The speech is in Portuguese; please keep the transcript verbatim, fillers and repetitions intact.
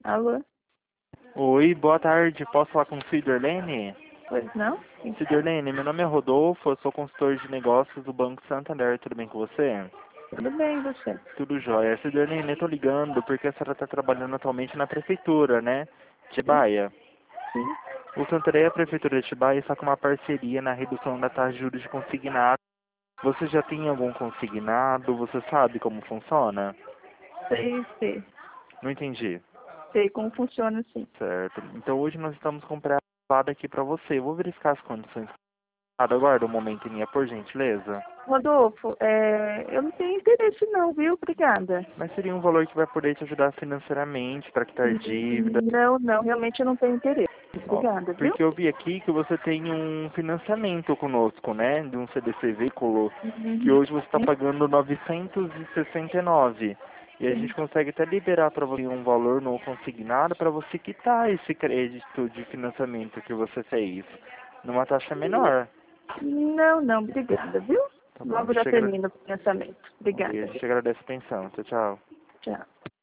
Alô? Oi, boa tarde. Posso falar com o Ciderlene? Pois não? Ciderlene, meu nome é Rodolfo, eu sou consultor de negócios do Banco Santander. Tudo bem com você? Tudo bem, e você? Tudo jóia. Ciderlene, eu tô ligando porque a senhora está trabalhando atualmente na prefeitura, né? Sim, Atibaia. sim. O Santander e a prefeitura de Atibaia está com uma parceria na redução da taxa de juros de consignado. Você já tem algum consignado? Você sabe como funciona? Sei, sei. Não entendi. Sei como funciona, sim. Certo. Então hoje nós estamos com pré-aprovado aqui para você. Eu vou verificar as condições. Aguarda um momento, minha, por gentileza. Rodolfo, é, eu não tenho interesse não, viu? Obrigada. Mas seria um valor que vai poder te ajudar financeiramente para quitar dívida. Não, não, realmente eu não tenho interesse. Ó, Obrigada, viu? porque eu vi aqui que você tem um financiamento conosco, né? De um C D C veículo, que Uhum. hoje você está pagando novecentos e sessenta e nove. E a gente Sim. consegue até liberar para você um valor não consignado para você quitar esse crédito de financiamento que você fez numa taxa menor. Não, não, obrigada, viu? Tá bom, a Logo já gente agrade... termina o pensamento. Ok, a Obrigada, viu? gente agradece a atenção. Tchau, tchau. Tchau.